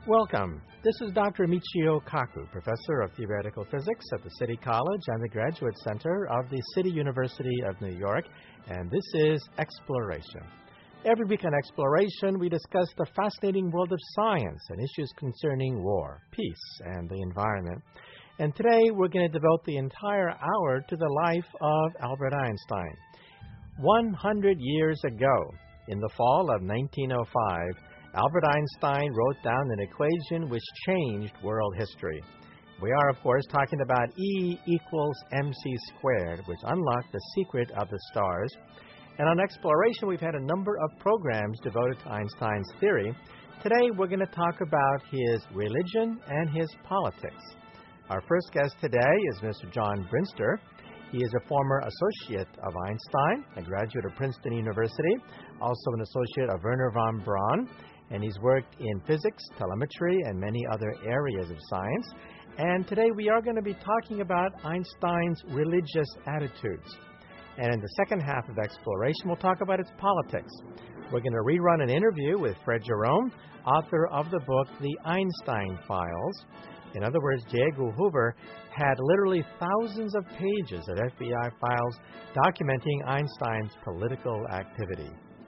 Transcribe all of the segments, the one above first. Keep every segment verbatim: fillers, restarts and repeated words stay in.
Welcome. This is Doctor Michio Kaku, Professor of Theoretical Physics at the City College and the Graduate Center of the City University of New York, and this is Exploration. Every week on Exploration, we discuss the fascinating world of science and issues concerning war, peace, and the environment. And today, we're going to devote the entire hour to the life of Albert Einstein. one hundred years ago, in the fall of nineteen oh five, Albert Einstein wrote down an equation which changed world history. We are, of course, talking about E equals mc squared, which unlocked the secret of the stars. And on Exploration, we've had a number of programs devoted to Einstein's theory. Today, we're going to talk about his religion and his politics. Our first guest today is Mister John Brinster. He is a former associate of Einstein, a graduate of Princeton University, also an associate of Wernher von Braun, and he's worked in physics, telemetry, and many other areas of science. And today we are going to be talking about Einstein's religious attitudes. And in the second half of Exploration, we'll talk about its politics. We're going to rerun an interview with Fred Jerome, author of the book The Einstein Files. In other words, J. Edgar Hoover had literally thousands of pages of F B I files documenting Einstein's political activity.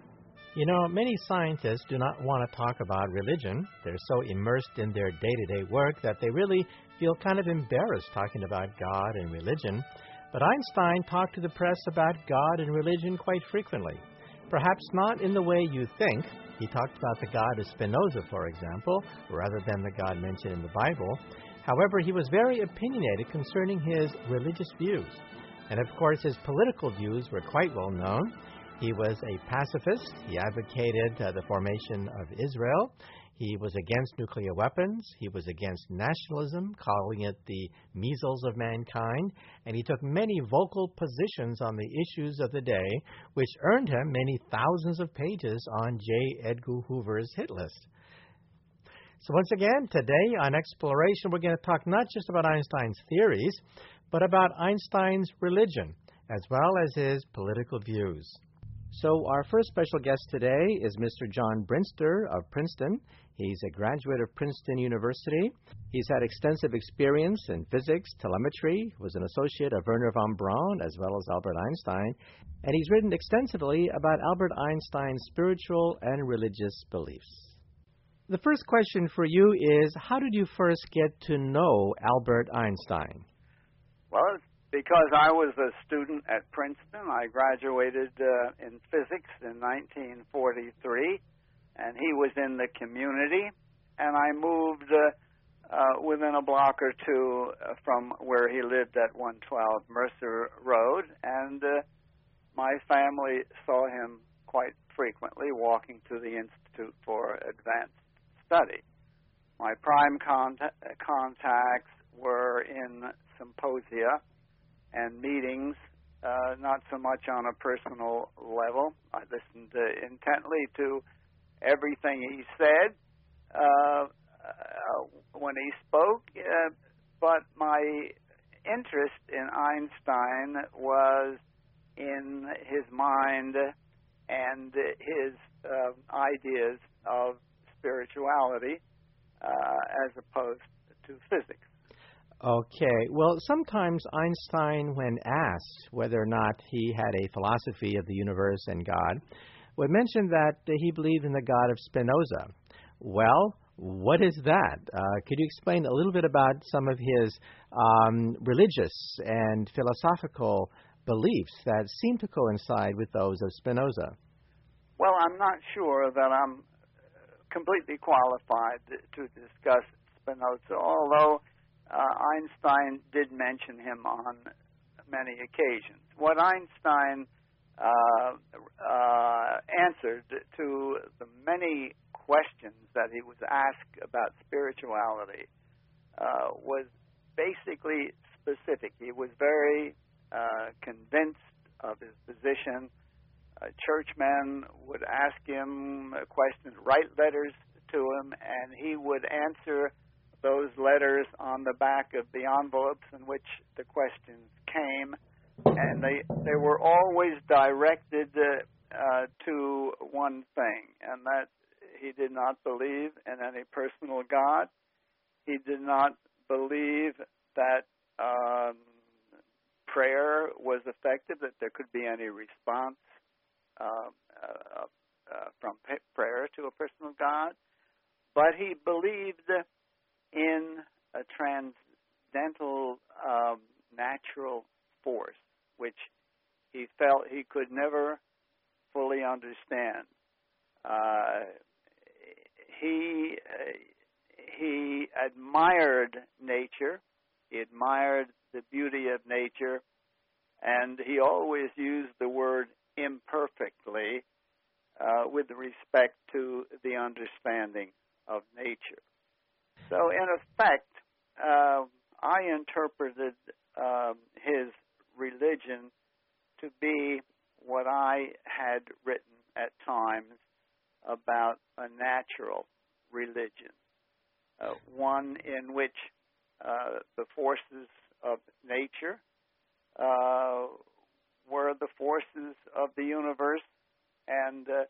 You know, many scientists do not want to talk about religion. They're so immersed in their day-to-day work that they really feel kind of embarrassed talking about God and religion. But Einstein talked to the press about God and religion quite frequently. Perhaps not in the way you think. He talked about the God of Spinoza, for example, rather than the God mentioned in the Bible. However, he was very opinionated concerning his religious views. And of course, his political views were quite well known. He was a pacifist. He advocated uh, the formation of Israel. He was against nuclear weapons. He was against nationalism, calling it the measles of mankind. And he took many vocal positions on the issues of the day, which earned him many thousands of pages on J. Edgar Hoover's hit list. So once again, today on Exploration, we're going to talk not just about Einstein's theories, but about Einstein's religion, as well as his political views. So our first special guest today is Mister John Brinster of Princeton. He's a graduate of Princeton University. He's had extensive experience in physics, telemetry, was an associate of Wernher von Braun, as well as Albert Einstein, and he's written extensively about Albert Einstein's spiritual and religious beliefs. The first question for you is, how did you first get to know Albert Einstein? Well, because I was a student at Princeton. I graduated uh, in physics in nineteen forty-three, and he was in the community, and I moved uh, uh, within a block or two uh, from where he lived at one twelve Mercer Road, and uh, my family saw him quite frequently walking to the Institute for Advanced Study. My prime contact, contacts were in symposia and meetings, uh, not so much on a personal level. I listened uh, intently to everything he said uh, uh, when he spoke, uh, but my interest in Einstein was in his mind and his uh, ideas of spirituality uh, as opposed to physics. Okay. Well, sometimes Einstein, when asked whether or not he had a philosophy of the universe and God, would mention that he believed in the God of Spinoza. Well, what is that? Uh, could you explain a little bit about some of his um, religious and philosophical beliefs that seem to coincide with those of Spinoza? Well, I'm not sure that I'm completely qualified to discuss Spinoza, although Uh, Einstein did mention him on many occasions. What Einstein uh, uh, answered to the many questions that he was asked about spirituality uh, was basically specific. He was very uh, convinced of his position. Uh, churchmen would ask him questions, write letters to him, and he would answer those letters on the back of the envelopes in which the questions came, and they they were always directed uh, uh, to one thing, and that he did not believe in any personal God. He did not believe that um, prayer was effective, that there could be any response uh, uh, uh, from p- prayer to a personal God. But he believed in a transcendental um, natural force, which he felt he could never fully understand. Uh, he uh, he admired nature. He admired the beauty of nature, and he always used the word imperfectly uh, with respect to the understanding of nature. So, in effect, uh, I interpreted um, his religion to be what I had written at times about a natural religion, uh, one in which uh, the forces of nature uh, were the forces of the universe, and uh,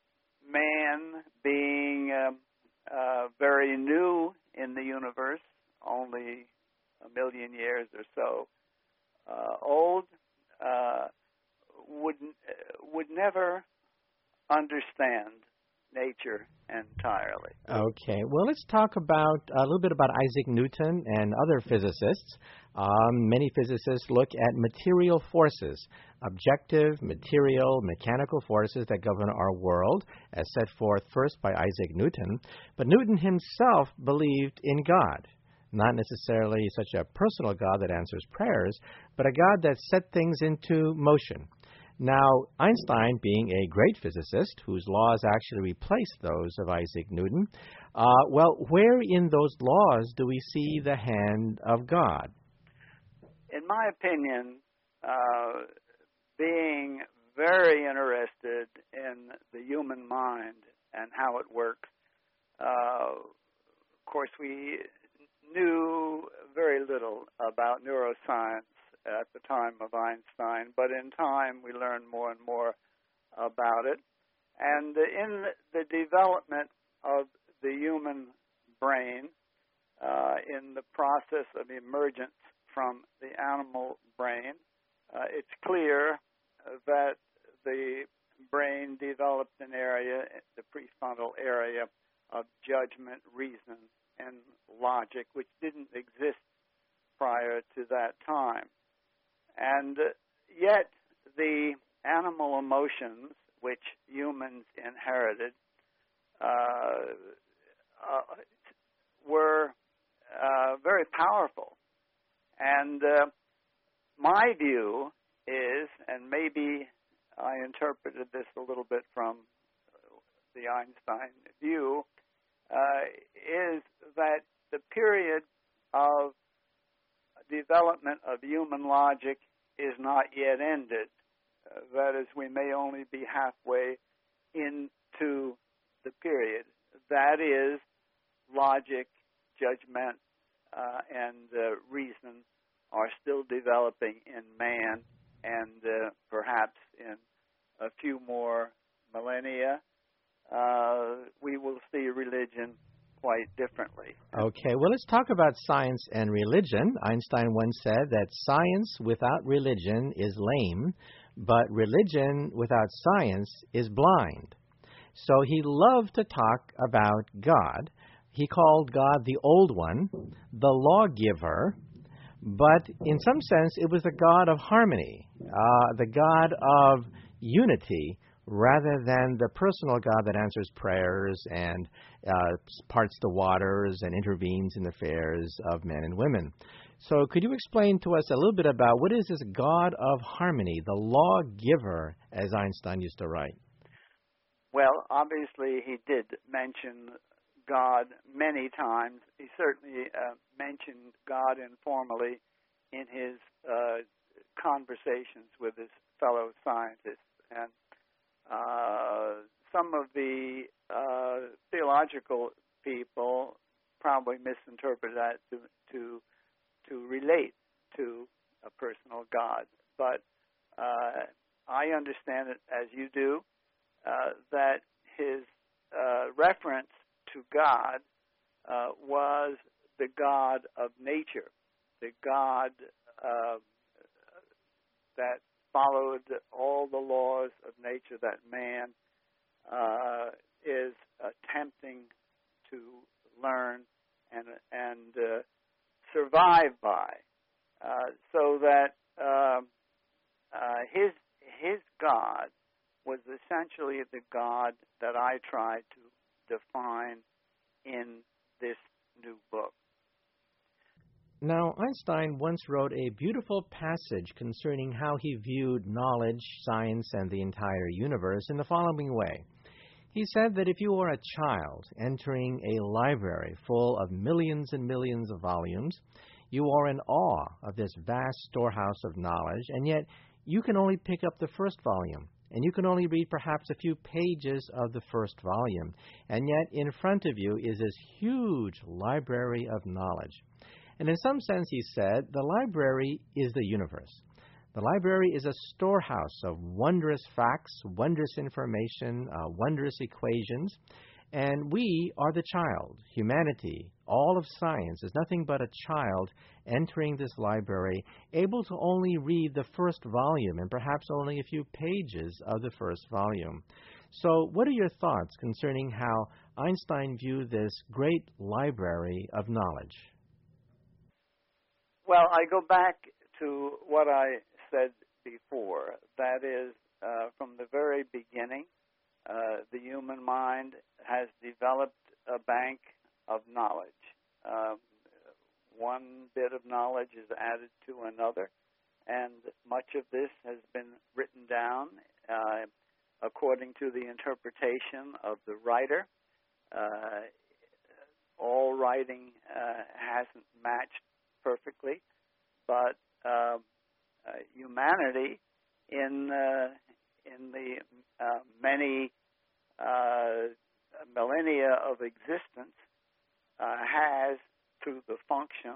man being um, uh, very new in the universe, only a million years or so uh, old, uh, would would never understand nature entirely. Okay, well, let's talk about a little bit about Isaac Newton and other physicists. Um, many physicists look at material forces, objective, material, mechanical forces that govern our world, as set forth first by Isaac Newton. But Newton himself believed in God, not necessarily such a personal God that answers prayers, but a God that set things into motion. Now, Einstein, being a great physicist whose laws actually replaced those of Isaac Newton, uh, well, where in those laws do we see the hand of God? In my opinion, uh, being very interested in the human mind and how it works, uh, of course, we knew very little about neuroscience at the time of Einstein, but in time we learned more and more about it. And in the development of the human brain, uh, in the process of emergence from the animal brain, uh, it's clear that the brain developed an area, the prefrontal area, of judgment, reason, and logic, which didn't exist prior to that time. And yet, the animal emotions, which humans inherited, uh, uh, were uh, very powerful. And uh, my view is, and maybe I interpreted this a little bit from the Einstein view, uh, is that the period of development of human logic is not yet ended. Uh, that is, we may only be halfway into the period. That is, logic, judgment, uh, and uh, reason are still developing in man, and uh, perhaps in a few more millennia, uh, we will see religion quite differently. Okay, well, let's talk about science and religion. Einstein once said that science without religion is lame, but religion without science is blind. So he loved to talk about God. He called God the Old One, the lawgiver, but in some sense it was the God of harmony, uh, the God of unity, rather than the personal God that answers prayers and uh, parts the waters and intervenes in the affairs of men and women. So could you explain to us a little bit about what is this God of harmony, the lawgiver, as Einstein used to write? Well, obviously he did mention God many times. He certainly uh, mentioned God informally in his uh, conversations with his fellow scientists. And Uh, some of the uh, theological people probably misinterpret that to, to to relate to a personal God, but uh, I understand it as you do, uh, that his uh, reference to God uh, was the God of nature, the God uh, that followed all the laws of nature that man uh, is attempting to learn and and uh, survive by, uh, so that uh, uh, his his God was essentially the God that I try to define in this new book. Now, Einstein once wrote a beautiful passage concerning how he viewed knowledge, science, and the entire universe in the following way. He said that if you were a child entering a library full of millions and millions of volumes, you are in awe of this vast storehouse of knowledge, and yet you can only pick up the first volume, and you can only read perhaps a few pages of the first volume, and yet in front of you is this huge library of knowledge. And in some sense, he said, the library is the universe. The library is a storehouse of wondrous facts, wondrous information, uh, wondrous equations, and we are the child. Humanity, all of science, is nothing but a child entering this library, able to only read the first volume and perhaps only a few pages of the first volume. So what are your thoughts concerning how Einstein viewed this great library of knowledge? Well, I go back to what I said before. That is, uh, from the very beginning, uh, the human mind has developed a bank of knowledge. Um, one bit of knowledge is added to another, and much of this has been written down uh, according to the interpretation of the writer. Uh, all writing uh, hasn't matched perfectly, but uh, uh, humanity in uh, in the uh, many uh, millennia of existence uh, has, through the function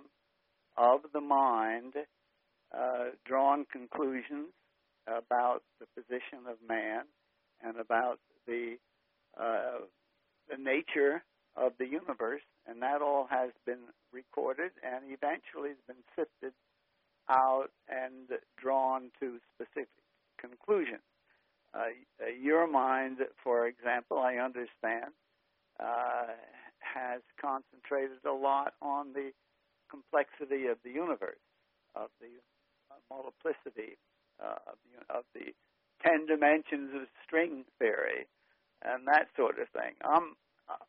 of the mind, uh, drawn conclusions about the position of man and about the uh, the nature of the universe, and that all has been recorded and eventually has been sifted out and drawn to specific conclusions. Uh, your mind, for example, I understand, uh, has concentrated a lot on the complexity of the universe, of the uh, multiplicity uh, of, the, of the ten dimensions of string theory, and that sort of thing. I'm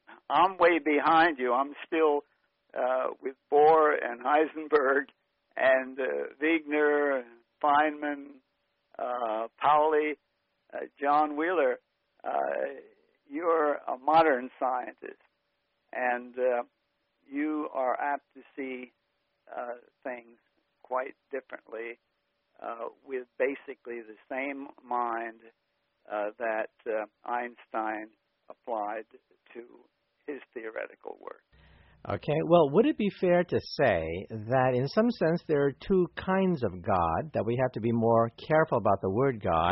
I'm way behind you. I'm still uh, with Bohr and Heisenberg and uh, Wigner, Feynman, uh, Pauli, uh, John Wheeler. Uh, you're a modern scientist, and uh, you are apt to see uh, things quite differently uh, with basically the same mind uh, that uh, Einstein applied to his theoretical work. Okay, well, would it be fair to say that in some sense there are two kinds of God, that we have to be more careful about the word God,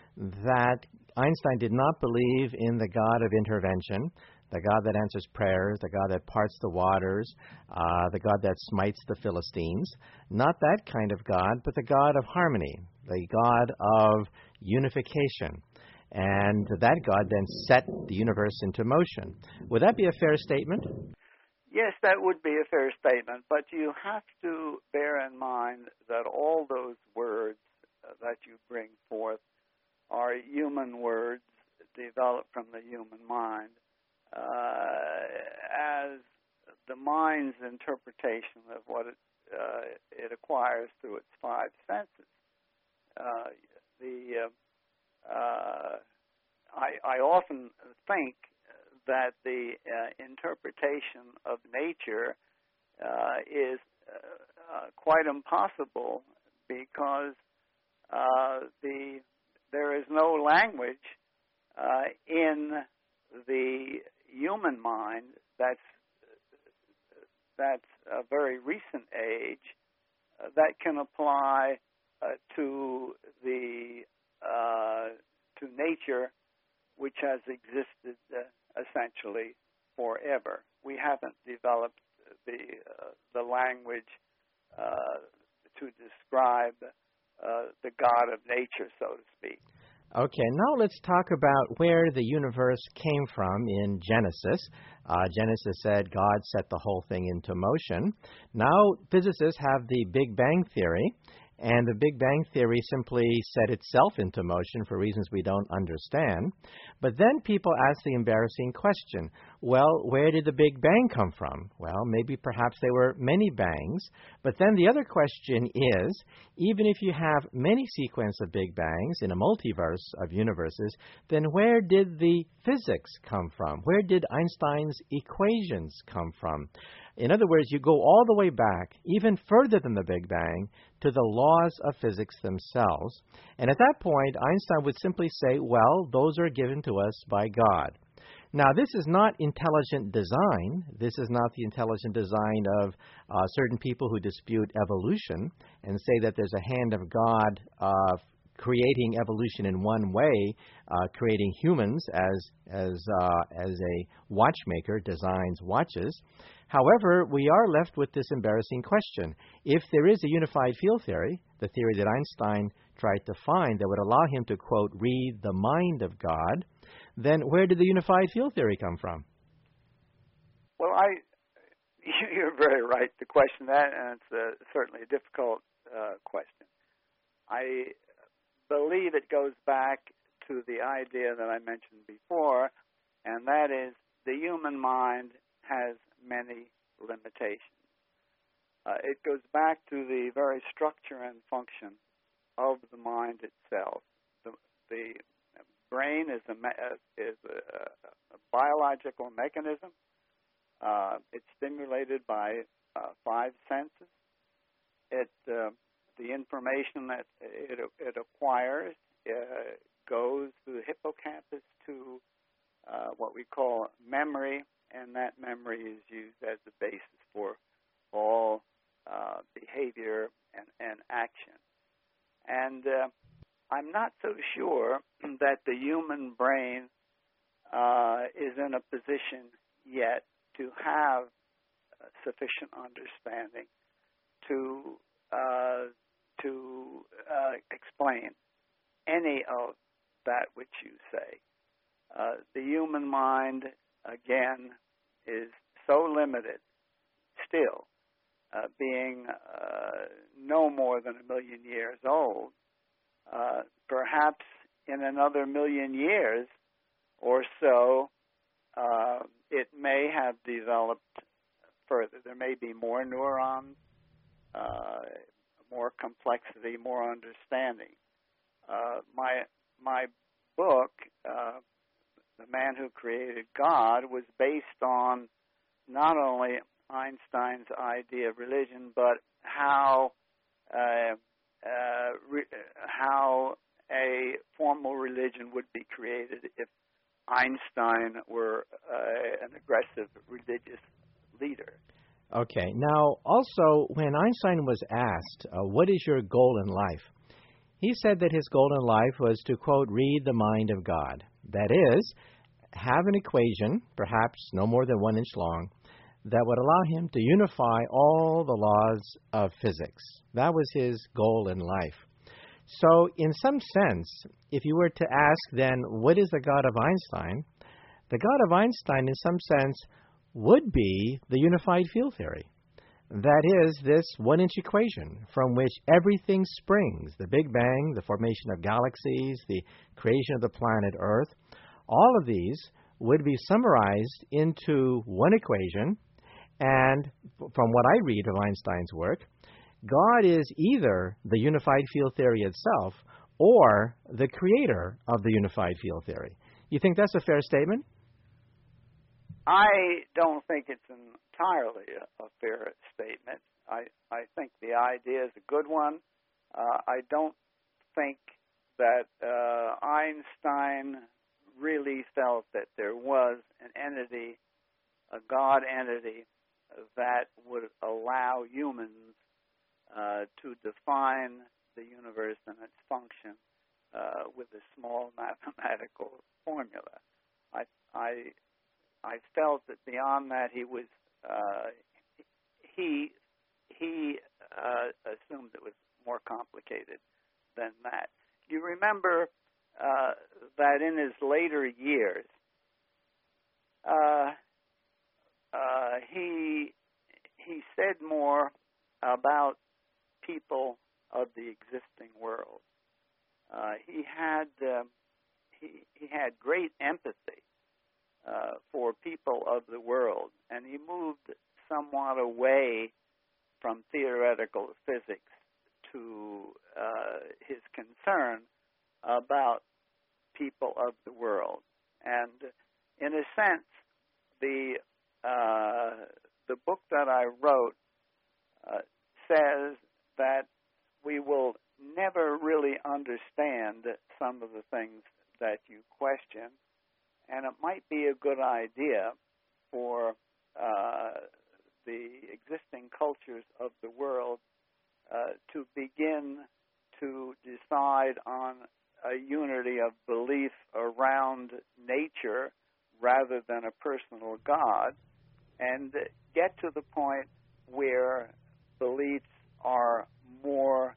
that Einstein did not believe in the God of intervention, the God that answers prayers, the God that parts the waters, uh, the God that smites the Philistines, not that kind of God, but the God of harmony, the God of unification. And that God then set the universe into motion. Would that be a fair statement? Yes, that would be a fair statement, but you have to bear in mind that all those words uh, that you bring forth are human words developed from the human mind. Uh, as the mind's interpretation of what it, uh, it acquires through its five senses. Uh, the uh, Uh, I, I often think that the uh, interpretation of nature uh, is uh, uh, quite impossible because uh, the there is no language uh, in the human mind that's that's a very recent age uh, that can apply uh, to the Uh, to nature, which has existed uh, a century virtually forever. We haven't developed the uh, the language uh, to describe uh, the God of nature, so to speak. Okay, now let's talk about where the universe came from in Genesis. Uh, Genesis said God set the whole thing into motion. Now physicists have the Big Bang Theory, and the Big Bang Theory simply set itself into motion for reasons we don't understand. But then people ask the embarrassing question, well, where did the Big Bang come from? Well, maybe perhaps there were many bangs. But then the other question is, even if you have many sequences of Big Bangs in a multiverse of universes, then where did the physics come from? Where did Einstein's equations come from? In other words, you go all the way back, even further than the Big Bang, to the laws of physics themselves. And at that point, Einstein would simply say, well, those are given to us by God. Now, this is not intelligent design. This is not the intelligent design of uh, certain people who dispute evolution and say that there's a hand of God uh, creating evolution in one way, uh, creating humans as as uh, as a watchmaker designs watches. However, we are left with this embarrassing question. If there is a unified field theory, the theory that Einstein tried to find that would allow him to, quote, read the mind of God, then where did the unified field theory come from? Well, I, you're very right to question that, and it's uh, certainly a difficult uh, question. I believe it goes back to the idea that I mentioned before, and that is the human mind has many limitations. Uh, it goes back to the very structure and function of the mind itself. The, the brain is a is a, a biological mechanism. Uh, it's stimulated by uh, five senses. It uh, the information that it, it acquires uh, goes through the hippocampus to uh, what we call memory, and that memory is used as the basis for all uh, behavior and, and action. And uh, I'm not so sure that the human brain uh, is in a position yet to have uh, sufficient understanding to uh, to uh, explain any of that which you say. Uh, the human mind, again, is so limited still, uh, being uh, no more than a million years old. Uh, perhaps in another million years or so, uh, it may have developed further. There may be more neurons, uh, more complexity, more understanding. Uh, my my book, uh, The Man Who Created God, was based on not only Einstein's idea of religion, but how uh, uh, re- how a formal religion would be created if Einstein were uh, an aggressive religious leader. Okay. Now, also, when Einstein was asked, uh, what is your goal in life? He said that his goal in life was to, quote, read the mind of God. That is, have an equation, perhaps no more than one inch long, that would allow him to unify all the laws of physics. That was his goal in life. So, in some sense, if you were to ask then, what is the God of Einstein? The God of Einstein, in some sense, would be the unified field theory. That is, this one-inch equation from which everything springs, the Big Bang, the formation of galaxies, the creation of the planet Earth, all of these would be summarized into one equation, and from what I read of Einstein's work, God is either the unified field theory itself or the creator of the unified field theory. You think that's a fair statement? I don't think it's entirely a, a fair statement. I, I think the idea is a good one. Uh, I don't think that uh, Einstein really felt that there was an entity, a God entity, that would allow humans uh, to define the universe and its function uh, with a small mathematical formula. I, I, I felt that beyond that he was uh, he he uh, assumed it was more complicated than that. You remember uh, that in his later years, uh, uh, he he said more about people of the existing world. Uh, he had um, he he had great empathy uh, for people of the world, and he moved somewhat away from theoretical physics to uh, his concern about people of the world. And in a sense, the uh, the book that I wrote uh, says that we will never really understand some of the things that you question, and it might be a good idea for uh, the existing cultures of the world uh, to begin to decide on a unity of belief around nature rather than a personal God, and get to the point where beliefs are more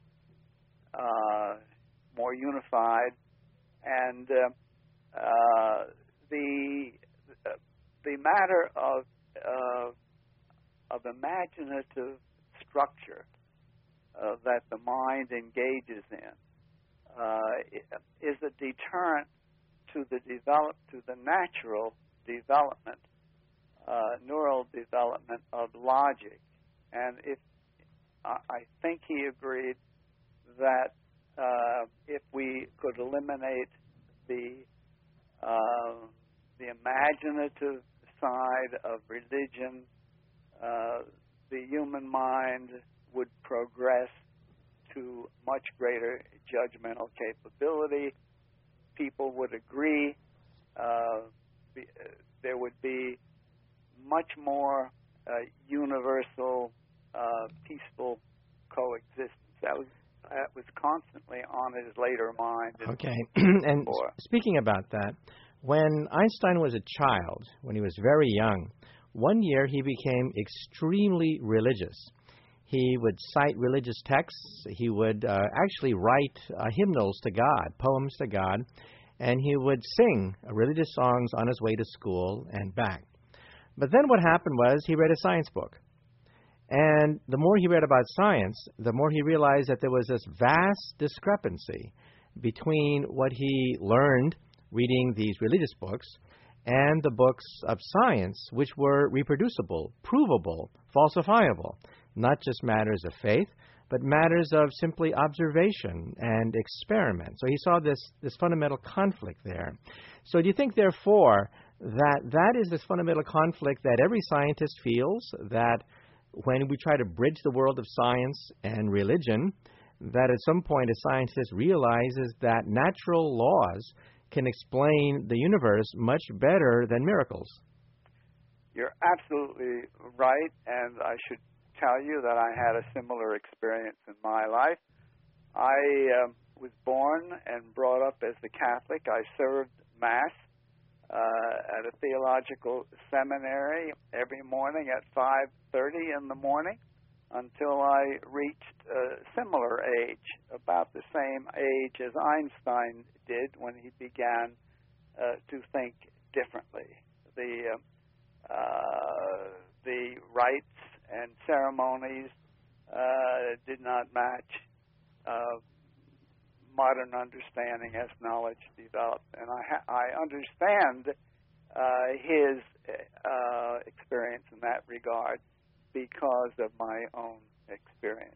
uh, more unified, and uh, uh, the uh, the matter of uh, of imaginative structure uh, that the mind engages in uh, is a deterrent to the develop to the natural development, uh, neural development of logic. And if I think he agreed that uh, if we could eliminate the uh, the imaginative side of religion, uh, the human mind would progress to much greater judgmental capability. People would agree. Uh, the, uh, there would be much more uh, universal, uh, peaceful coexistence. That was that was constantly on his later mind. Okay. And speaking about that, when Einstein was a child, when he was very young, one year he became extremely religious. He would cite religious texts. He would uh, actually write uh, hymnals to God, poems to God, and he would sing religious songs on his way to school and back. But then what happened was he read a science book. And the more he read about science, the more he realized that there was this vast discrepancy between what he learned reading these religious books and the books of science, which were reproducible, provable, falsifiable, not just matters of faith, but matters of simply observation and experiment. So he saw this, this fundamental conflict there. So do you think, therefore, that that is this fundamental conflict that every scientist feels, that when we try to bridge the world of science and religion, that at some point a scientist realizes that natural laws can explain the universe much better than miracles? You're absolutely right, and I should tell you that I had a similar experience in my life. I uh, was born and brought up as a Catholic. I served Mass uh, at a theological seminary every morning at five thirty in the morning until I reached a similar age, about the same age as Einstein did when he began uh, to think differently. The uh, uh, the rites and ceremonies uh, did not match uh, modern understanding as knowledge developed, and I, ha- I understand uh, his uh, experience in that regard because of my own experience.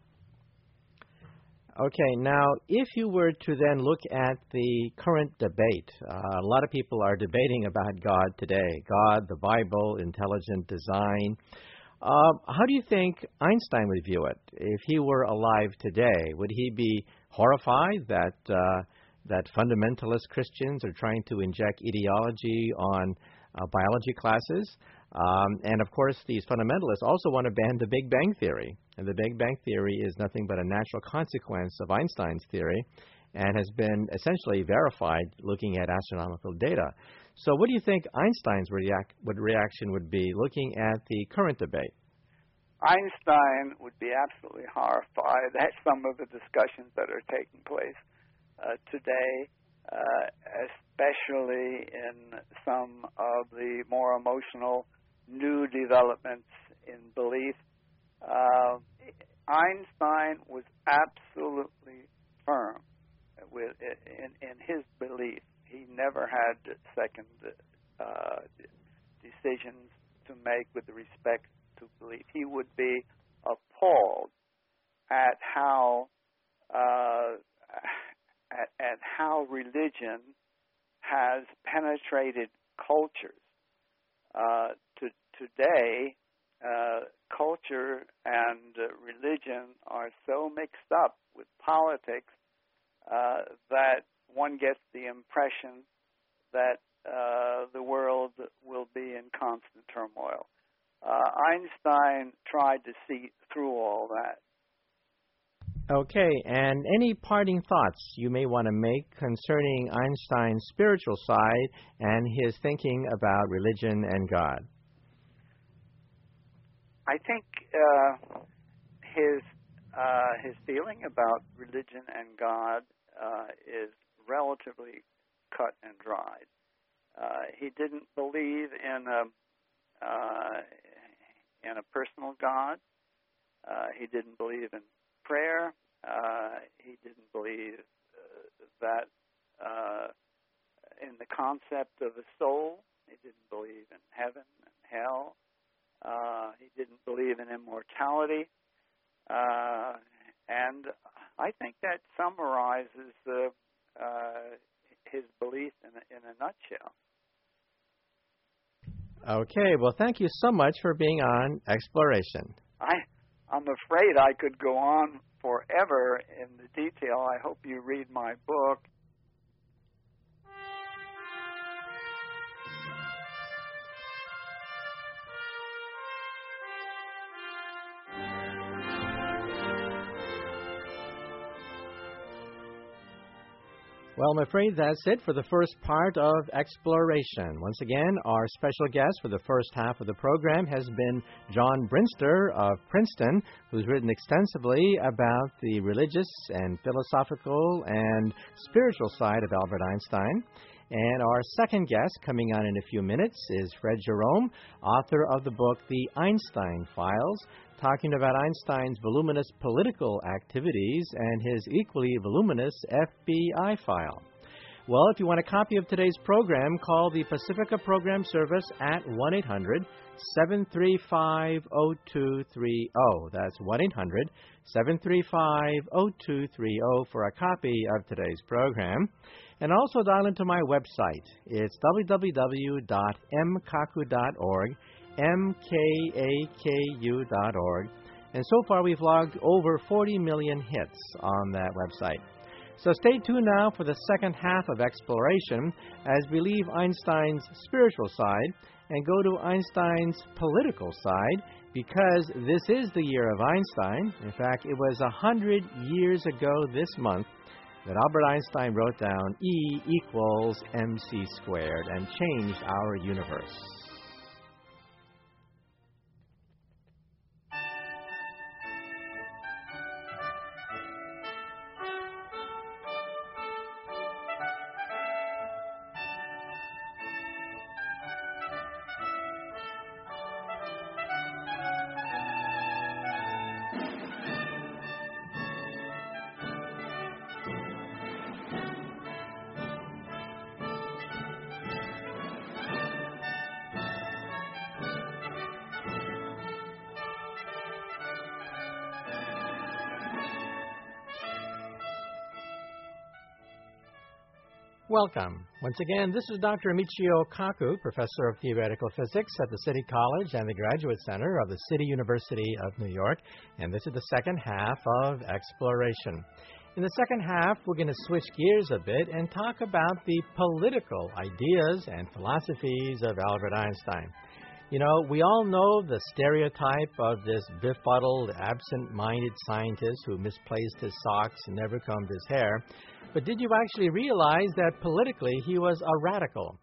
Okay, now, if you were to then look at the current debate, uh, a lot of people are debating about God today, God, the Bible, intelligent design. Uh, how do you think Einstein would view it if he were alive today? Would he be horrified that uh, that fundamentalist Christians are trying to inject ideology on uh, biology classes? Um, and, of course, these fundamentalists also want to ban the Big Bang Theory. And the Big Bang Theory is nothing but a natural consequence of Einstein's theory and has been essentially verified looking at astronomical data. So what do you think Einstein's react, what reaction would be looking at the current debate? Einstein would be absolutely horrified at some of the discussions that are taking place uh, today, uh, especially in some of the more emotional new developments in belief. Uh, Einstein was absolutely firm with in, in his belief. He never had second uh, decisions to make with respect to belief. He would be appalled at how uh, at, at how religion has penetrated cultures. Uh, to, today, uh, culture and uh, religion are so mixed up with politics uh, that one gets the impression that uh, the world will be in constant turmoil. Uh, Einstein tried to see through all that. Okay, and any parting thoughts you may want to make concerning Einstein's spiritual side and his thinking about religion and God? I think uh, his uh, his feeling about religion and God uh, is relatively cut and dried. Uh, he didn't believe in a uh, in a personal God. Uh, he didn't believe in prayer. Uh, he didn't believe uh, that uh, in the concept of a soul. He didn't believe in heaven and hell. Uh, he didn't believe in immortality. Uh, and I think that summarizes uh, uh, his belief in a, in a nutshell. Okay, well, thank you so much for being on Exploration. I, I'm afraid I could go on forever in the detail. I hope you read my book. Well, I'm afraid that's it for the first part of Exploration. Once again, our special guest for the first half of the program has been John Brinster of Princeton, who's written extensively about the religious and philosophical and spiritual side of Albert Einstein. And our second guest, coming on in a few minutes, is Fred Jerome, author of the book The Einstein Files, talking about Einstein's voluminous political activities and his equally voluminous F B I file. Well, if you want a copy of today's program, call the Pacifica Program Service at one eight hundred seven three five zero two three zero. That's one eight hundred seven three five zero two three zero for a copy of today's program. And also dial into my website. It's w w w dot m kaku dot org. M K A K U dot org. And so far we've logged over forty million hits on that website. So stay tuned now for the second half of Exploration as we leave Einstein's spiritual side and go to Einstein's political side, because this is the year of Einstein. In fact, it was a hundred years ago this month that Albert Einstein wrote down E equals mc squared and changed our universe. Welcome. Once again, this is Doctor Michio Kaku, Professor of Theoretical Physics at the City College and the Graduate Center of the City University of New York, and this is the second half of Exploration. In the second half, we're going to switch gears a bit and talk about the political ideas and philosophies of Albert Einstein. You know, we all know the stereotype of this befuddled, absent-minded scientist who misplaced his socks and never combed his hair. But did you actually realize that politically he was a radical?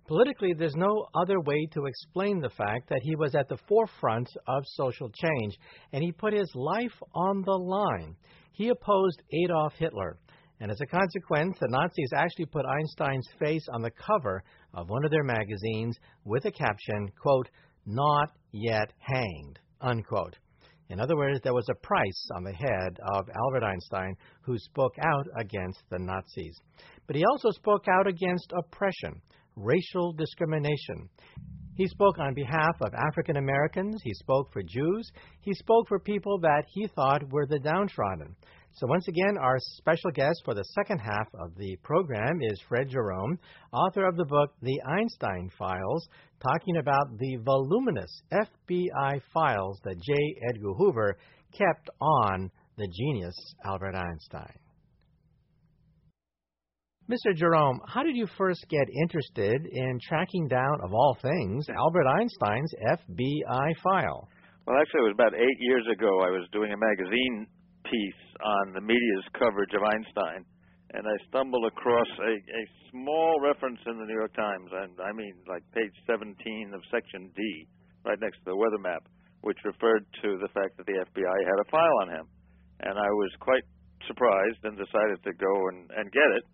Politically, there's no other way to explain the fact that he was at the forefront of social change, and he put his life on the line. He opposed Adolf Hitler, and as a consequence, the Nazis actually put Einstein's face on the cover of one of their magazines with a caption, quote, "Not yet hanged," unquote. In other words, there was a price on the head of Albert Einstein, who spoke out against the Nazis. But he also spoke out against oppression, racial discrimination. He spoke on behalf of African Americans. He spoke for Jews. He spoke for people that he thought were the downtrodden. So once again, our special guest for the second half of the program is Fred Jerome, author of the book The Einstein Files, talking about the voluminous F B I files that J. Edgar Hoover kept on the genius Albert Einstein. Mister Jerome, how did you first get interested in tracking down, of all things, Albert Einstein's F B I file? Well, actually, it was about eight years ago. I was doing a magazine piece on the media's coverage of Einstein, and I stumbled across a, a small reference in the New York Times, and I mean like page seventeen of section D, right next to the weather map, which referred to the fact that the F B I had a file on him. And I was quite surprised and decided to go and, and get it.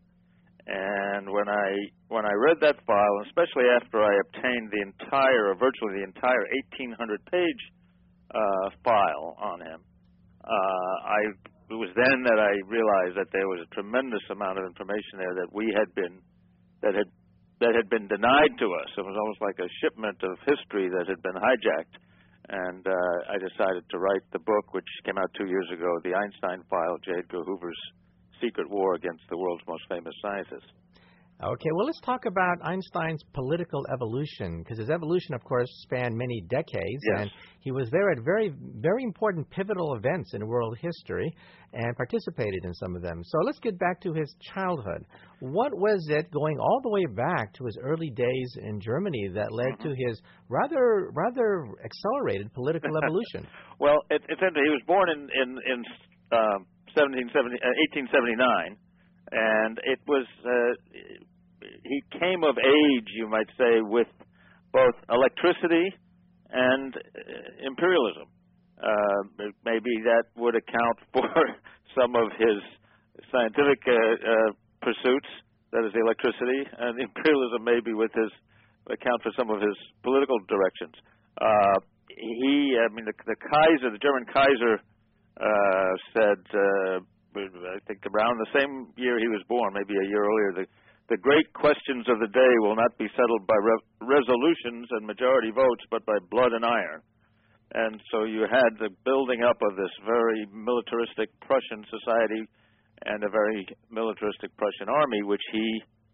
And when I when I read that file, especially after I obtained the entire, or virtually the entire eighteen hundred page uh, file on him, uh, I it was then that I realized that there was a tremendous amount of information there that we had been that had that had been denied to us. It was almost like a shipment of history that had been hijacked. And uh, I decided to write the book, which came out two years ago, The Einstein File, J. Edgar Hoover's Secret War Against the World's Most Famous Scientists. Okay, well, let's talk about Einstein's political evolution, because his evolution, of course, spanned many decades, yes. and he was there at very, very important pivotal events in world history and participated in some of them. So let's get back to his childhood. What was it, going all the way back to his early days in Germany, that led mm-hmm. to his rather, rather accelerated political evolution? Well, it, it's interesting. He was born in in, in um, eighteen seventy-nine, and it was. Uh, He came of age, you might say, with both electricity and uh, imperialism. Uh, maybe that would account for some of his scientific uh, uh, pursuits, that is the electricity, and imperialism maybe with his account for some of his political directions. Uh, he, I mean, the, the Kaiser, the German Kaiser, uh, said, uh, I think around the same year he was born, maybe a year earlier, the The great questions of the day will not be settled by re- resolutions and majority votes, but by blood and iron. And so you had the building up of this very militaristic Prussian society and a very militaristic Prussian army, which he,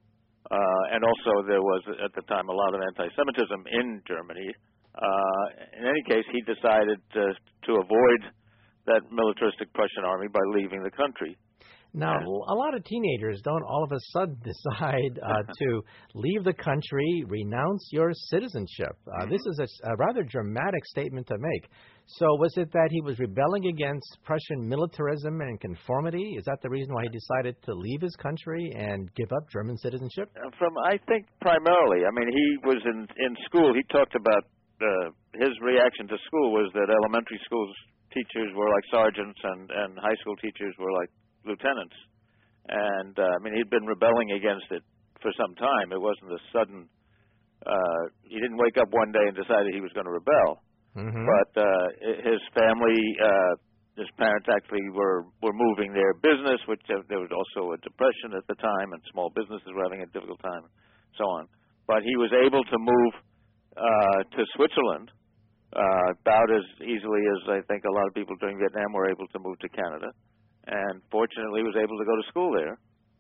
uh, and also there was at the time a lot of anti-Semitism in Germany. Uh, in any case, he decided to, to avoid that militaristic Prussian army by leaving the country. Now, a lot of teenagers don't all of a sudden decide uh, to leave the country, renounce your citizenship. Uh, mm-hmm. This is a, a rather dramatic statement to make. So was it that he was rebelling against Prussian militarism and conformity? Is that the reason why he decided to leave his country and give up German citizenship? From, I think, primarily. I mean, he was in, in school. He talked about uh, his reaction to school was that elementary school teachers were like sergeants and, and high school teachers were like lieutenants, and uh, I mean he'd been rebelling against it for some time. It wasn't a sudden. Uh, he didn't wake up one day and decided he was going to rebel. Mm-hmm. But uh, his family, uh, his parents actually were were moving their business, which uh, there was also a depression at the time, and small businesses were having a difficult time, and so on. But he was able to move uh, to Switzerland uh, about as easily as I think a lot of people during Vietnam were able to move to Canada. And fortunately was able to go to school there.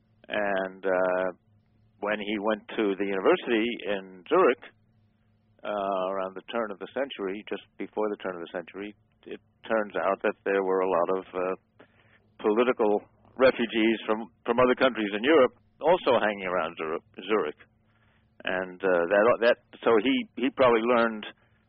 And uh, when he went to the university in Zurich, uh, around the turn of the century, just before the turn of the century, it turns out that there were a lot of uh, political refugees from, from other countries in Europe also hanging around Zurich. And uh, that that so he, he probably learned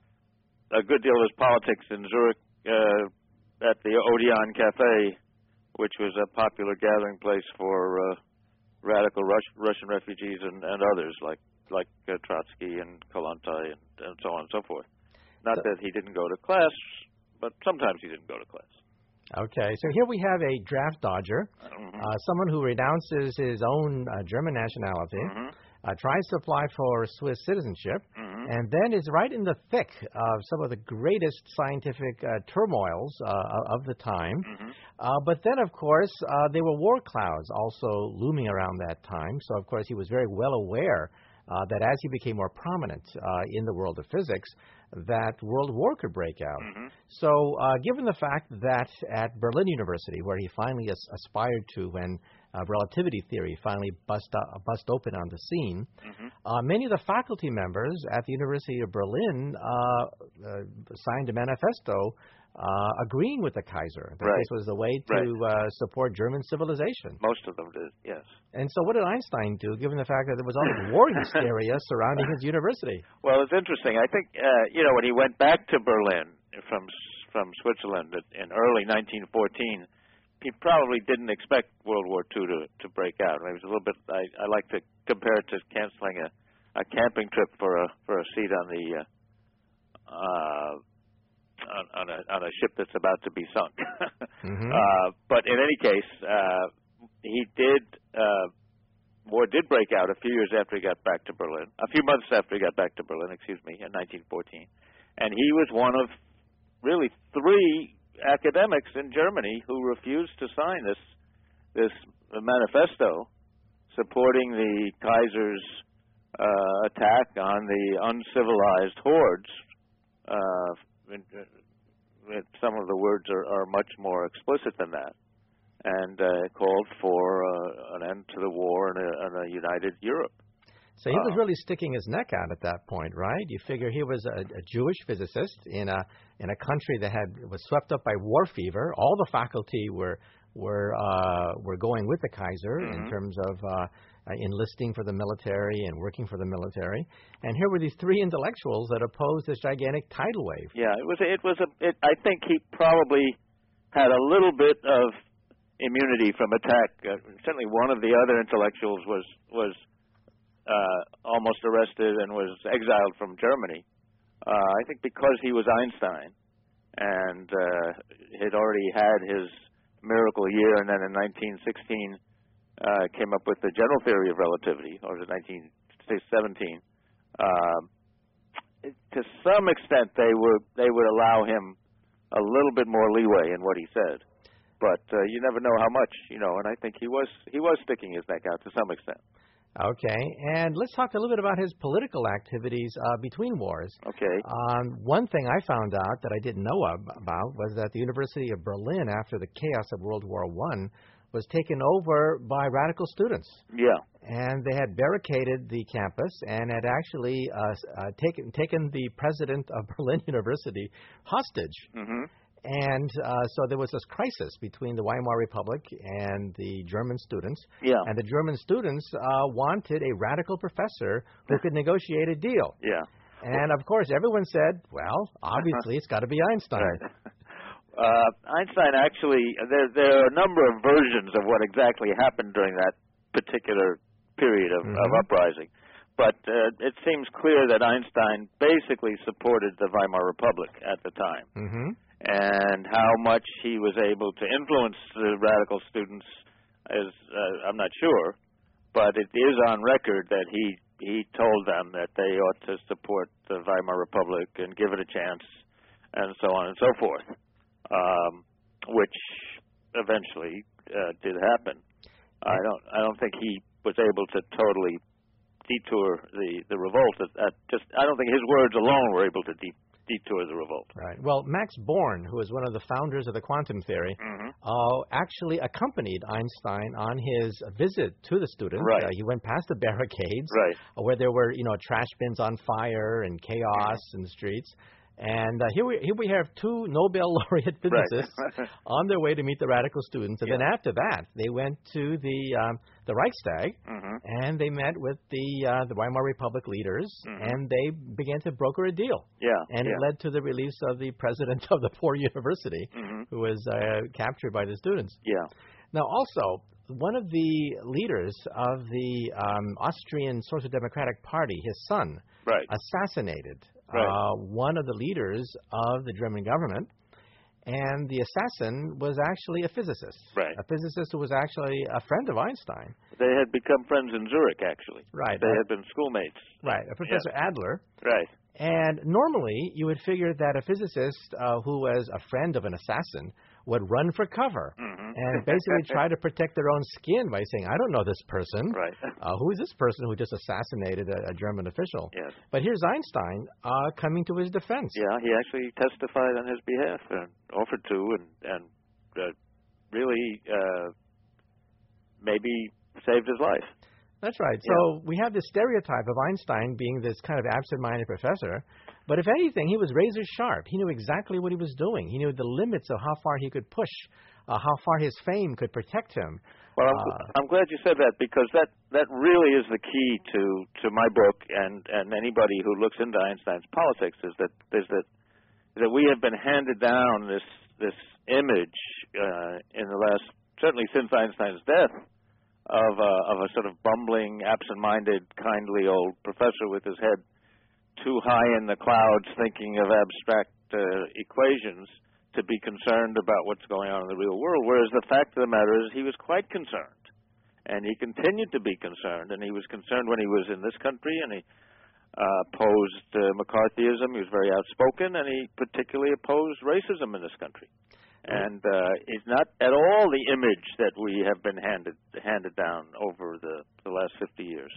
a good deal of his politics in Zurich uh, at the Odeon Cafe, which was a popular gathering place for uh, radical Rus- Russian refugees and, and others, like like uh, Trotsky and Kollontai and, and so on and so forth. Not So, that he didn't go to class, but sometimes he didn't go to class. okay, so here we have a draft dodger, Mm-hmm. uh, someone who renounces his own uh, German nationality, Mm-hmm. uh, tries to apply for Swiss citizenship, Mm-hmm. and then is right in the thick of some of the greatest scientific uh, turmoils uh, of the time. Mm-hmm. Uh, but then, of course, uh, there were war clouds also looming around that time. So, of course, he was very well aware uh, that as he became more prominent uh, in the world of physics, that World War could break out. Mm-hmm. So, uh, given the fact that at Berlin University, where he finally as- aspired to when uh, relativity theory finally bust, uh, bust open on the scene, Mm-hmm. uh, many of the faculty members at the University of Berlin uh, uh, signed a manifesto uh, agreeing with the Kaiser that Right. this was the way to Right. uh, support German civilization. Most of them did, yes. And so, what did Einstein do, given the fact that there was all this war hysteria surrounding his university? Well, it's interesting. I think uh, you know when he went back to Berlin from from Switzerland in early nineteen fourteen, he probably didn't expect World War Two to to break out. I mean, it was a little bit. I, I like to compare it to canceling a, a camping trip for a for a seat on the uh, uh, on, on a on a ship that's about to be sunk. Mhm. uh, but in any case, uh, he did. Uh, War did break out a few years after he got back to Berlin, a few months after he got back to Berlin, excuse me, in nineteen fourteen. And he was one of really three academics in Germany who refused to sign this this manifesto supporting the Kaiser's uh, attack on the uncivilized hordes. Uh, in, in, some of the words are, are much more explicit than that. And uh, called for uh, an end to the war and a, and a united Europe. So he was Uh, really sticking his neck out at that point, right? You figure he was a, a Jewish physicist in a in a country that had was swept up by war fever. All the faculty were were uh, were going with the Kaiser Mhm. in terms of uh, enlisting for the military and working for the military. And here were these three intellectuals that opposed this gigantic tidal wave. Yeah, it was. A, it was a. It, I think he probably had a little bit of immunity from attack. Uh, certainly, one of the other intellectuals was was uh, almost arrested and was exiled from Germany. Uh, I think because he was Einstein and uh, had already had his miracle year, and then in nineteen sixteen uh, came up with the general theory of relativity, or was it nineteen seventeen? Uh, to some extent, they would they would allow him a little bit more leeway in what he said. But uh, you never know how much, you know, and I think he was he was sticking his neck out to some extent. Okay, and let's talk a little bit about his political activities uh, between wars. Okay. Um, one thing I found out that I didn't know ab- about was that the University of Berlin, after the chaos of World War One, was taken over by radical students. Yeah. And they had barricaded the campus and had actually uh, uh, taken taken the president of Berlin University hostage. Mhm. And uh, so there was this crisis between the Weimar Republic and the German students. Yeah. And the German students uh, wanted a radical professor who could negotiate a deal. Yeah. And of course, everyone said, well, obviously it's got to be Einstein. Right. Uh, Einstein actually, there there are a number of versions of what exactly happened during that particular period of, Mhm. of uprising. But uh, it seems clear that Einstein basically supported the Weimar Republic at the time. Mm-hmm. And how much he was able to influence the radical students is uh, I'm not sure, but it is on record that he he told them that they ought to support the Weimar Republic and give it a chance, and so on and so forth, um, which eventually uh, did happen. I don't I don't think he was able to totally detour the the revolt. At, at just I don't think his words alone were able to de- detour the revolt. Right. Well, Max Born, who was one of the founders of the quantum theory, Mm-hmm. uh, actually accompanied Einstein on his visit to the students. Right. Uh, he went past the barricades, Right. uh, where there were, you know, trash bins on fire and chaos in the streets. And uh, here we here we have two Nobel laureate physicists Right. on their way to meet the radical students, and Yeah. then after that, they went to the um, the Reichstag, Mm-hmm. and they met with the uh, the Weimar Republic leaders, Mhm. and they began to broker a deal. Yeah. And yeah. it led to the release of the president of the poor university, Mhm. who was uh, captured by the students. Yeah. Now, also, one of the leaders of the um, Austrian Social Democratic Party, his son, right. assassinated right. uh, one of the leaders of the German government. And the assassin was actually a physicist, right. a physicist who was actually a friend of Einstein. They had become friends in Zurich, actually. Right. They uh, had been schoolmates. Right, a Professor yeah. Adler. Right. And normally, you would figure that a physicist uh, who was a friend of an assassin would run for cover mm-hmm. and basically try to protect their own skin by saying, I don't know this person. Right. Uh, who is this person who just assassinated a, a German official? Yes. But here's Einstein uh, coming to his defense. Yeah, he actually testified on his behalf and offered to and, and uh, really uh, maybe saved his life. That's right. Yeah. So we have this stereotype of Einstein being this kind of absent-minded professor. But if anything, he was razor sharp. He knew exactly what he was doing. He knew the limits of how far he could push, uh, how far his fame could protect him. Well, I'm, uh, I'm glad you said that because that, that really is the key to, to my book and, and anybody who looks into Einstein's politics is that is that that we have been handed down this this image uh, in the last certainly since Einstein's death of a, of a sort of bumbling, absent-minded, kindly old professor with his head too high in the clouds thinking of abstract uh, equations to be concerned about what's going on in the real world, whereas the fact of the matter is he was quite concerned, and he continued to be concerned, and he was concerned when he was in this country, and he uh, opposed uh, McCarthyism, he was very outspoken, and he particularly opposed racism in this country. And uh, it's not at all the image that we have been handed handed down over the, the last fifty years.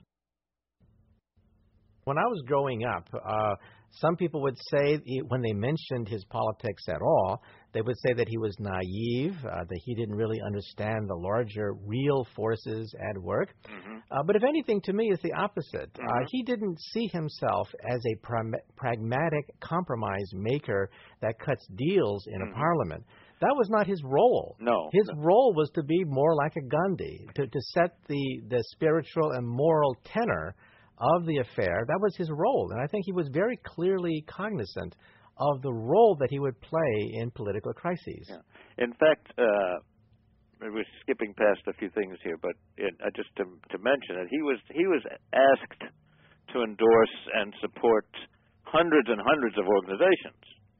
When I was growing up, uh, some people would say, when they mentioned his politics at all, they would say that he was naive, uh, that he didn't really understand the larger real forces at work. Mm-hmm. Uh, but if anything, to me, it's the opposite. Mm-hmm. Uh, he didn't see himself as a prim- pragmatic compromise maker that cuts deals in mm-hmm. a parliament. That was not his role. No. His no. role was to be more like a Gandhi, to, to set the, the spiritual and moral tenor of the affair. That was his role. And I think he was very clearly cognizant of the role that he would play in political crises. Yeah. In fact, uh, we're skipping past a few things here, but it, uh, just to, to mention it, he was he was asked to endorse and support hundreds and hundreds of organizations.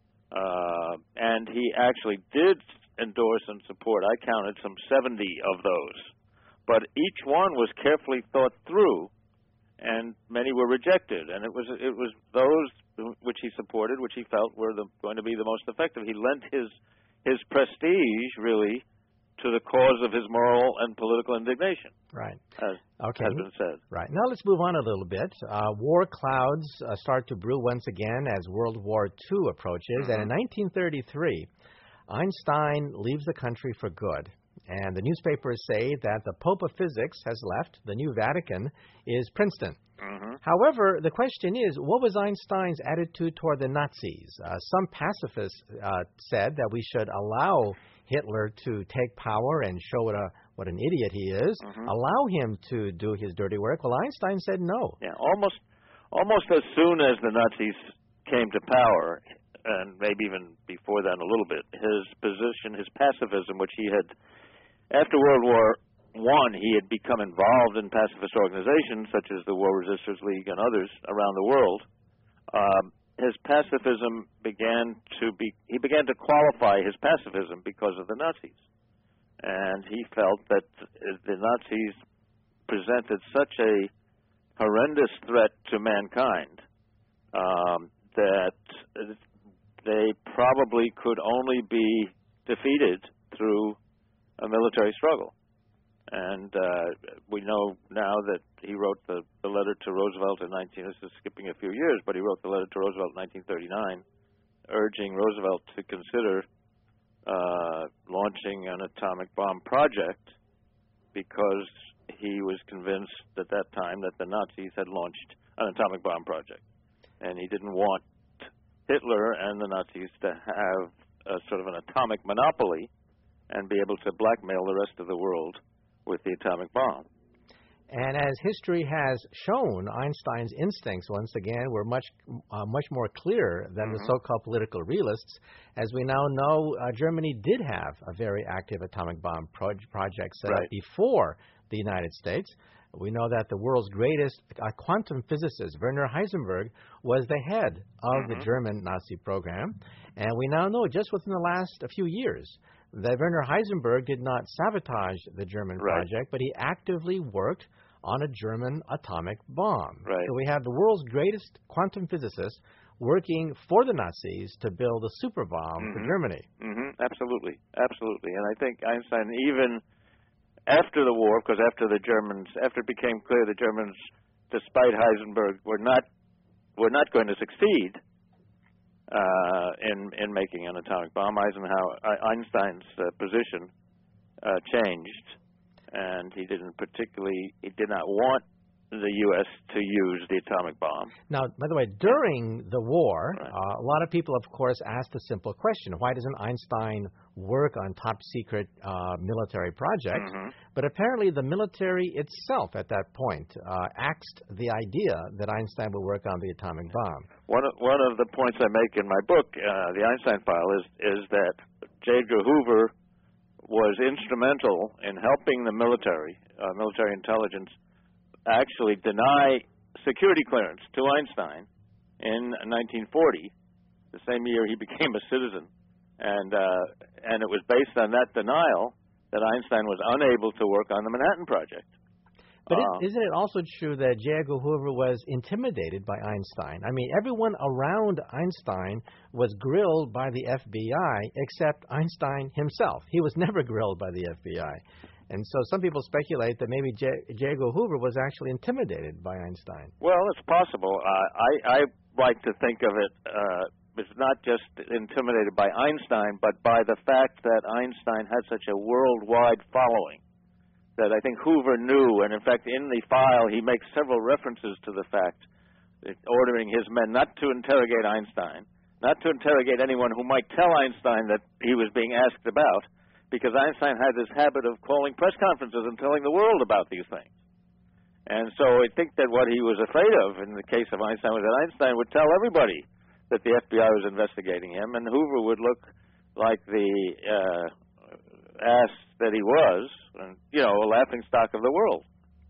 Uh, and he actually did endorse and support, I counted some seventy of those. But each one was carefully thought through, and many were rejected. And it was it was those which he supported, which he felt were the, going to be the most effective. He lent his his prestige, really, to the cause of his moral and political indignation. Right. As okay. has been said. Right. Now let's move on a little bit. Uh, war clouds uh, start to brew once again as World War Two approaches. Mm-hmm. And in nineteen thirty-three, Einstein leaves the country for good. And the newspapers say that the Pope of Physics has left. The new Vatican is Princeton. Mm-hmm. However, the question is, what was Einstein's attitude toward the Nazis? Uh, some pacifists uh, said that we should allow Hitler to take power and show what a what an idiot he is, mm-hmm. allow him to do his dirty work. Well, Einstein said no. Yeah, almost almost as soon as the Nazis came to power, and maybe even before that a little bit, his position, his pacifism, which he had, after World War One, he had become involved in pacifist organizations such as the War Resisters League and others around the world. Um, his pacifism began to be, he began to qualify his pacifism because of the Nazis. And he felt that the Nazis presented such a horrendous threat to mankind um, that they probably could only be defeated through a military struggle. And uh, we know now that he wrote the, the letter to Roosevelt in nineteen. This is skipping a few years, but he wrote the letter to Roosevelt in nineteen thirty-nine, urging Roosevelt to consider uh, launching an atomic bomb project because he was convinced at that time that the Nazis had launched an atomic bomb project, and he didn't want Hitler and the Nazis to have a sort of an atomic monopoly and be able to blackmail the rest of the world with the atomic bomb. And as history has shown, Einstein's instincts, once again, were much uh, much more clear than mm-hmm. the so-called political realists. As we now know, uh, Germany did have a very active atomic bomb pro- project set right. up before the United States. We know that the world's greatest uh, quantum physicist, Werner Heisenberg, was the head of mm-hmm. the German Nazi program. And we now know, just within the last few years, that Werner Heisenberg did not sabotage the German right. project, but he actively worked on a German atomic bomb. Right. So we have the world's greatest quantum physicist working for the Nazis to build a super bomb mm-hmm. for Germany. Mm-hmm. Absolutely, absolutely. And I think Einstein, even after the war, because after the Germans, after it became clear the Germans, despite Heisenberg, were not were not going to succeed uh, in in making an atomic bomb, Eisenhower, Einstein's uh, position uh, changed. And he didn't particularly, he did not want the U S to use the atomic bomb. Now, by the way, during the war, right. uh, a lot of people, of course, asked a simple question. Why doesn't Einstein work on top-secret uh, military projects? Mm-hmm. But apparently the military itself at that point uh, axed the idea that Einstein would work on the atomic bomb. One of, one of the points I make in my book, uh, The Einstein File, is, is that J. Edgar Hoover was instrumental in helping the military, uh, military intelligence, actually deny security clearance to Einstein in nineteen forty, the same year he became a citizen. And uh, and it was based on that denial that Einstein was unable to work on the Manhattan Project. But uh, isn't it also true that J. Edgar Hoover was intimidated by Einstein? I mean, everyone around Einstein was grilled by the F B I except Einstein himself. He was never grilled by the F B I. And so some people speculate that maybe J. J. Edgar Hoover was actually intimidated by Einstein. Well, it's possible. Uh, I, I like to think of it uh, as not just intimidated by Einstein, but by the fact that Einstein had such a worldwide following that I think Hoover knew, and in fact in the file he makes several references to the fact, that ordering his men not to interrogate Einstein, not to interrogate anyone who might tell Einstein that he was being asked about, because Einstein had this habit of calling press conferences and telling the world about these things. And so I think that what he was afraid of in the case of Einstein was that Einstein would tell everybody that the F B I was investigating him, and Hoover would look like the uh, ass that he was, and, you know, a laughingstock of the world.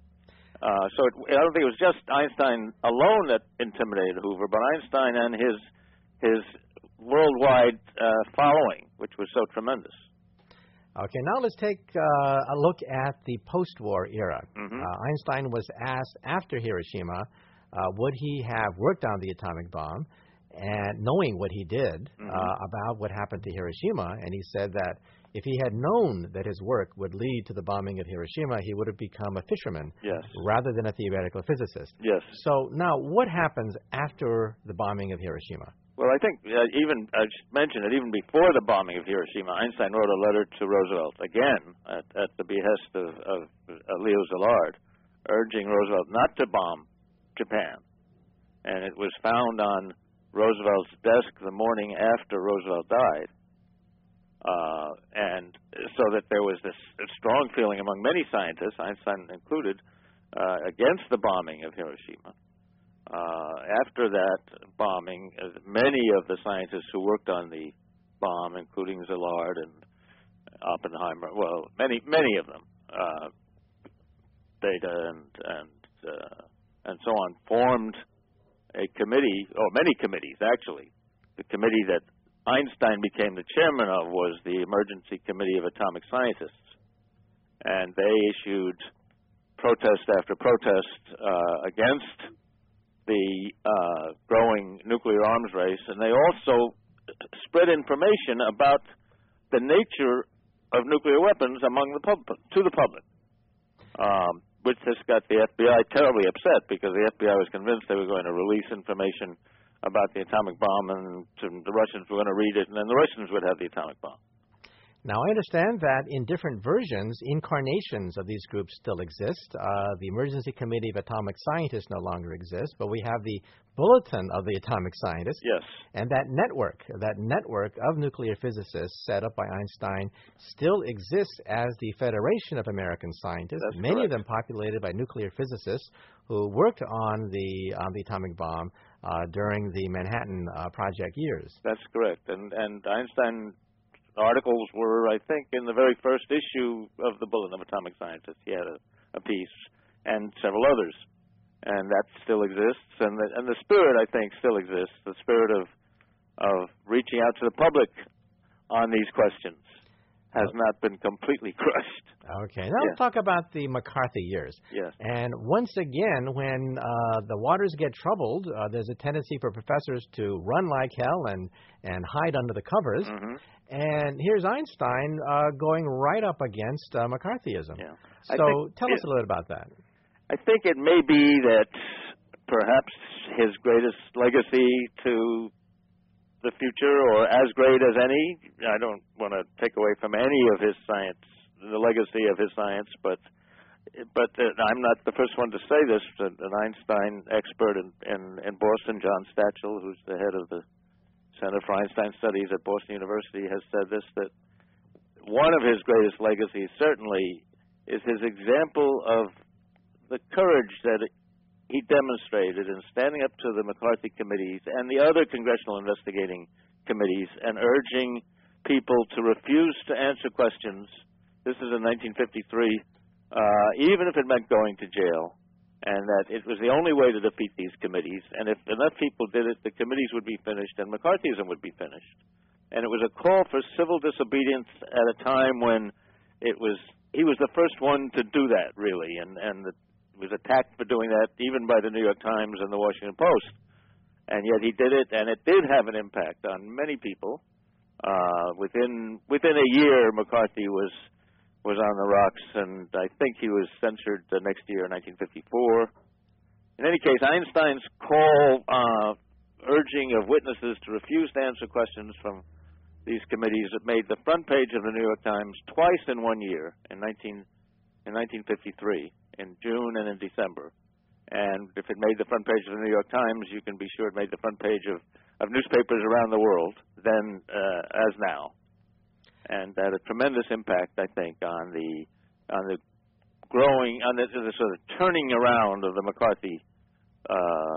Uh, so it, I don't think it was just Einstein alone that intimidated Hoover, but Einstein and his his worldwide uh, following, which was so tremendous. Okay, now let's take uh, a look at the post-war era. Mm-hmm. Uh, Einstein was asked after Hiroshima, uh, would he have worked on the atomic bomb, and knowing what he did mm-hmm. uh, about what happened to Hiroshima, and he said that if he had known that his work would lead to the bombing of Hiroshima, he would have become a fisherman yes. rather than a theoretical physicist. Yes. So now, what happens after the bombing of Hiroshima? Well, I think uh, even, I should mention that even before the bombing of Hiroshima, Einstein wrote a letter to Roosevelt, again, at, at the behest of, of uh, Leo Szilard, urging Roosevelt not to bomb Japan. And it was found on Roosevelt's desk the morning after Roosevelt died. Uh, and so that there was this strong feeling among many scientists, Einstein included, uh, against the bombing of Hiroshima. Uh, after that bombing, uh, many of the scientists who worked on the bomb, including Szilard and Oppenheimer, well, many many of them, uh, Bethe and and uh, and so on, formed a committee, or many committees actually. The committee that Einstein became the chairman of was the Emergency Committee of Atomic Scientists, and they issued protest after protest uh, against the uh, growing nuclear arms race, and they also spread information about the nature of nuclear weapons among the pub- to the public, um, which just got the F B I terribly upset, because the F B I was convinced they were going to release information about the atomic bomb, and to, the Russians were going to read it, and then the Russians would have the atomic bomb. Now, I understand that in different versions, incarnations of these groups still exist. Uh, the Emergency Committee of Atomic Scientists no longer exists, but we have the Bulletin of the Atomic Scientists. Yes. And that network, that network of nuclear physicists set up by Einstein still exists as the Federation of American Scientists, That's many correct. of them populated by nuclear physicists who worked on the, on the atomic bomb uh, during the Manhattan uh, Project years. That's correct. And, and Einstein articles were, I think, in the very first issue of the Bulletin of Atomic Scientists. He had a, a piece, and several others, and that still exists. And the, and the spirit, I think, still exists. The spirit of of reaching out to the public on these questions has oh. not been completely crushed. Okay, now Yeah. let's talk about the McCarthy years. Yes. And once again, when uh, the waters get troubled, uh, there's a tendency for professors to run like hell and and hide under the covers. Mm-hmm. And here's Einstein uh, going right up against uh, McCarthyism. Yeah. So I think tell it, us a little bit about that. I think it may be that perhaps his greatest legacy to the future, or as great as any, I don't want to take away from any of his science, the legacy of his science, but but uh, I'm not the first one to say this. An Einstein expert in, in, in Boston, John Stachel, who's the head of the Center for Einstein Studies at Boston University, has said this, that one of his greatest legacies certainly is his example of the courage that he demonstrated in standing up to the McCarthy committees and the other congressional investigating committees and urging people to refuse to answer questions. This is in nineteen fifty-three, uh, even if it meant going to jail, and that it was the only way to defeat these committees. And if enough people did it, the committees would be finished and McCarthyism would be finished. And it was a call for civil disobedience at a time when it was he was the first one to do that, really, and and the, was attacked for doing that even by the New York Times and the Washington Post. And yet he did it, and it did have an impact on many people. Uh, within within a year, McCarthy was was on the rocks, and I think he was censured the next year, nineteen fifty-four. In any case, Einstein's call, uh, urging of witnesses to refuse to answer questions from these committees, it made the front page of the New York Times twice in one year, in nineteen in nineteen fifty-three, in June and in December. And if it made the front page of the New York Times, you can be sure it made the front page of, of newspapers around the world, then uh, as now. And that had a tremendous impact, I think, on the on the growing, on the, the sort of turning around of the McCarthy uh,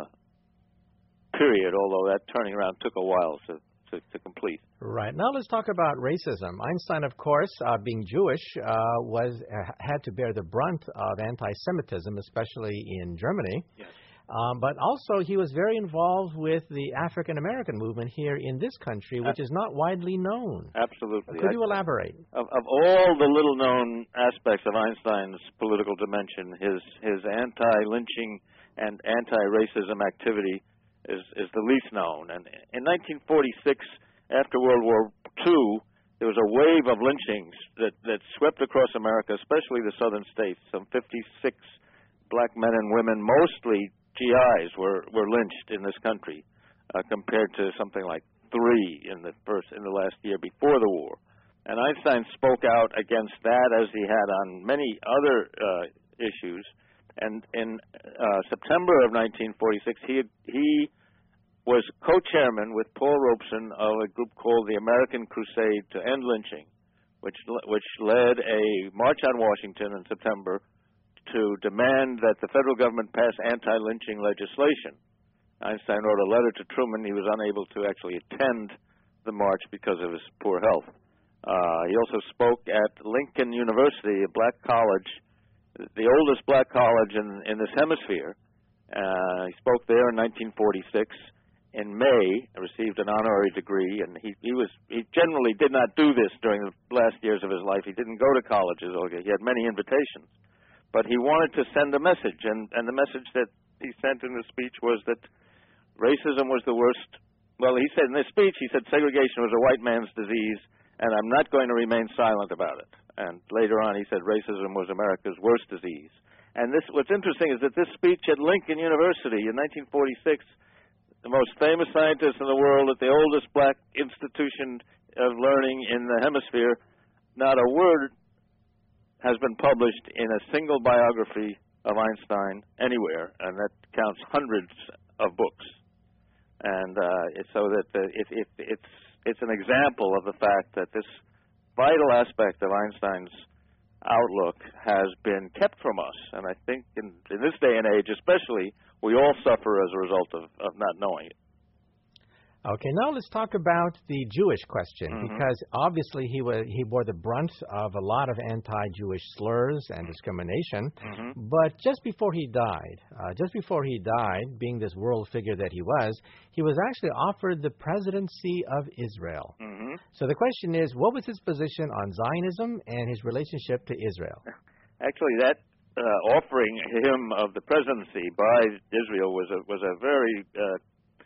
period, although that turning around took a while to To, to complete. Right. Now let's talk about racism. Einstein, of course, uh, being Jewish, uh, was uh, had to bear the brunt of anti-Semitism, especially in Germany. Yes. Um, but also he was very involved with the African-American movement here in this country, which is not widely known. Absolutely. Could you I, elaborate? Of, of all the little-known aspects of Einstein's political dimension, his, his anti-lynching and anti-racism activity is, is the least known. And in nineteen forty-six, after World War Two, there was a wave of lynchings that, that swept across America, especially the southern states. Some fifty-six black men and women, mostly G Is, were, were lynched in this country, uh, compared to something like three in the first in the last year before the war. And Einstein spoke out against that, as he had on many other uh, issues. And in uh, September of nineteen forty-six, he he was co-chairman with Paul Robeson of a group called the American Crusade to End Lynching, which which led a march on Washington in September to demand that the federal government pass anti-lynching legislation. Einstein wrote a letter to Truman. He was unable to actually attend the march because of his poor health. Uh, he also spoke at Lincoln University, a black college, the oldest black college in, in this hemisphere. Uh, he spoke there in nineteen forty-six. In May, received an honorary degree, and he, he was he generally did not do this during the last years of his life. He didn't go to colleges. He had many invitations. But he wanted to send a message, and, and the message that he sent in the speech was that racism was the worst. Well, he said in this speech, he said segregation was a white man's disease, and I'm not going to remain silent about it. And later on, he said racism was America's worst disease. And this, what's interesting is that this speech at Lincoln University in nineteen forty-six, the most famous scientist in the world at the oldest black institution of learning in the hemisphere, not a word has been published in a single biography of Einstein anywhere, and that counts hundreds of books. And uh, it's so that the, it, it, it's it's an example of the fact that this vital aspect of Einstein's outlook has been kept from us. And I think in, in this day and age especially, we all suffer as a result of, of not knowing it. Okay, now let's talk about the Jewish question, Mm-hmm. because obviously he was he bore the brunt of a lot of anti-Jewish slurs and discrimination. Mm-hmm. But just before he died, uh, just before he died, being this world figure that he was, he was actually offered the presidency of Israel. Mm-hmm. So the question is, what was his position on Zionism and his relationship to Israel? Actually, that uh, offering him of the presidency by Israel was a was a very uh,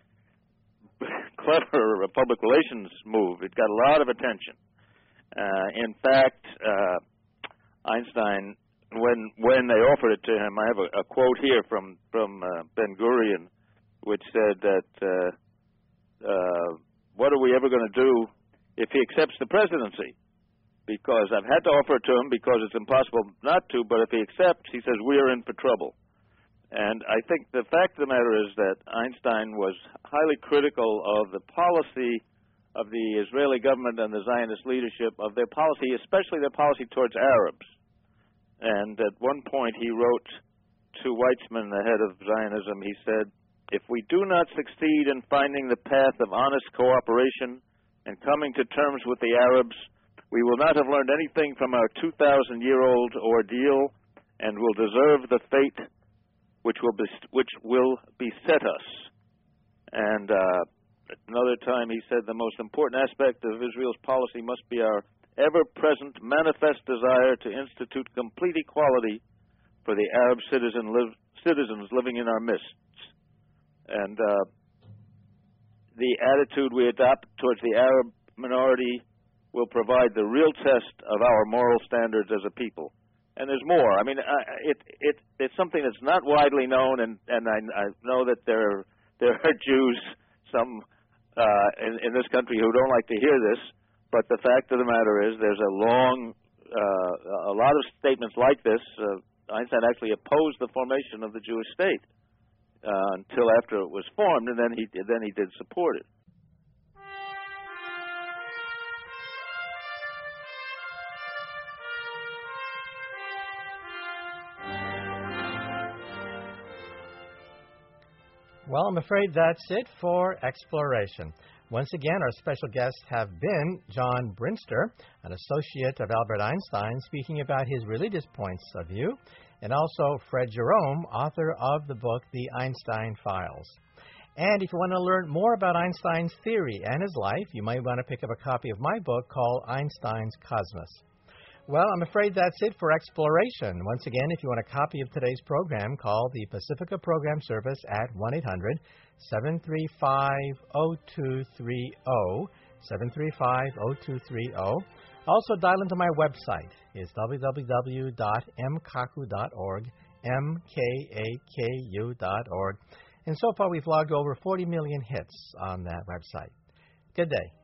clever public relations move. It got a lot of attention. Uh, in fact, uh, Einstein, when when they offered it to him, I have a, a quote here from from uh, Ben Gurion, which said that uh, uh, what are we ever going to do if he accepts the presidency? Because I've had to offer it to him because it's impossible not to, but if he accepts, he says, we are in for trouble. And I think the fact of the matter is that Einstein was highly critical of the policy of the Israeli government and the Zionist leadership, of their policy, especially their policy towards Arabs. And at one point he wrote to Weizmann, the head of Zionism, he said, if we do not succeed in finding the path of honest cooperation and coming to terms with the Arabs, we will not have learned anything from our two thousand year old ordeal and will deserve the fate which will be, which will beset us. And uh, another time he said the most important aspect of Israel's policy must be our ever-present manifest desire to institute complete equality for the Arab citizen live, citizens living in our midst. And uh, the attitude we adopt towards the Arab minority will provide the real test of our moral standards as a people. And there's more. I mean, uh, it it it's something that's not widely known, and and I, I know that there there are Jews, some uh, in in this country who don't like to hear this. But the fact of the matter is, there's a long, uh, a lot of statements like this. Uh, Einstein actually opposed the formation of the Jewish state uh, until after it was formed, and then he then he did support it. Well, I'm afraid that's it for Exploration. Once again, our special guests have been John Brinster, an associate of Albert Einstein, speaking about his religious points of view, and also Fred Jerome, author of the book The Einstein Files. And if you want to learn more about Einstein's theory and his life, you might want to pick up a copy of my book called Einstein's Cosmos. Well, I'm afraid that's it for Exploration. Once again, if you want a copy of today's program, call the Pacifica Program Service at one eight hundred seven three five oh two three oh, seven three five oh two three oh. Also, dial into my website. It's w w w dot m kaku dot org, M K A K U dot org. And so far, we've logged over forty million hits on that website. Good day.